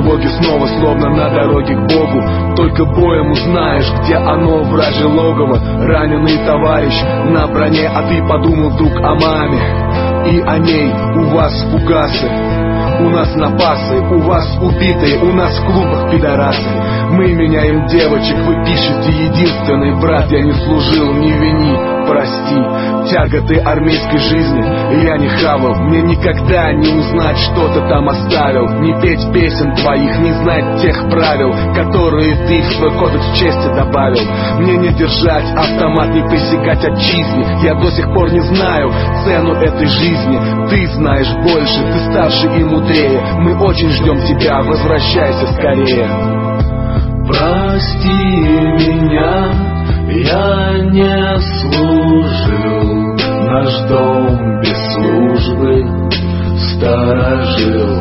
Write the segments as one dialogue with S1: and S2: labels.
S1: тревоги снова, словно на дороге к Богу. Только боем узнаешь, где оно, вражье логово. Раненый товарищ на броне, а ты подумал вдруг о маме и о ней. У вас фугасы, у нас напасы, у вас убитые, у нас в клубах пидорасы. Мы меняем девочек, вы пишете единственный брат. Я не служил, не вини, прости. Тяготы армейской жизни я не хавал. Мне никогда не узнать, что ты там оставил. Не петь песен твоих, не знать тех правил, которые ты в свой кодекс чести добавил. Мне не держать автомат, не присягать отчизне. Я до сих пор не знаю цену этой жизни. Ты знаешь больше, ты старше и мудрее. Мы очень ждем тебя, возвращайся скорее.
S2: Прости меня, я не служил, наш дом без службы сторожил.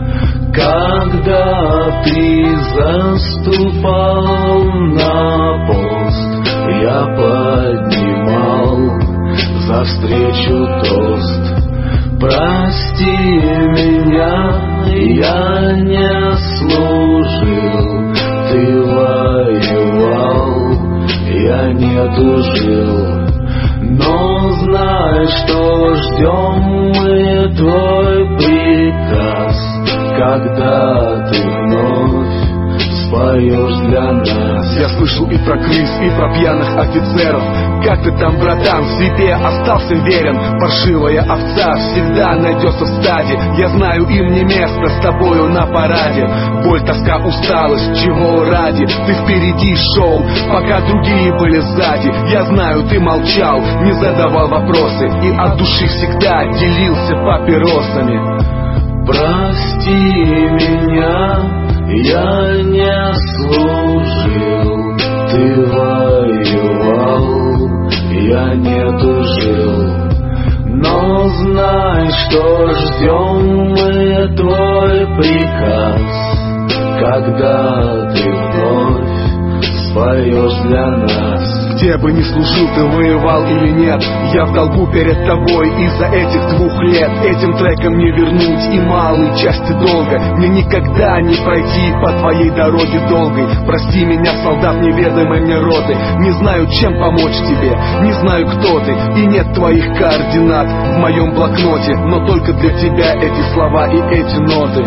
S2: Когда ты заступал на пост, я поднимал за встречу тост. Прости меня, я не служил, ты воевал, я не тужил. Но знай, что ждем мы твой приказ, когда ты вновь споешь для нас.
S1: Я слышал и про крыс, и про пьяных офицеров. Как ты там, братан, себе остался верен? Паршивая овца всегда найдется в стаде. Я знаю, им не место с тобою на параде. Боль, тоска, усталость, чего ради? Ты впереди шел, пока другие были сзади. Я знаю, ты молчал, не задавал вопросы и от души всегда делился папиросами.
S2: Прости меня, я не служил, ты воевал, я не тужил. Но знай, что ждем мы твой приказ, когда ты вновь споешь для нас.
S1: Где бы ни служил, ты воевал или нет, я в долгу перед тобой из-за этих 2 лет. Этим треком не вернуть и малой части долга. Мне никогда не пройти по твоей дороге долгой. Прости меня, солдат неведомой мне роты. Не знаю, чем помочь тебе, не знаю, кто ты, и нет твоих координат в моем блокноте. Но только для тебя эти слова и эти ноты.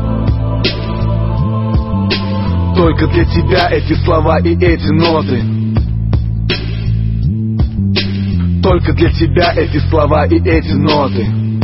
S1: Только для тебя эти слова и эти ноты. Только для тебя эти слова и эти ноты.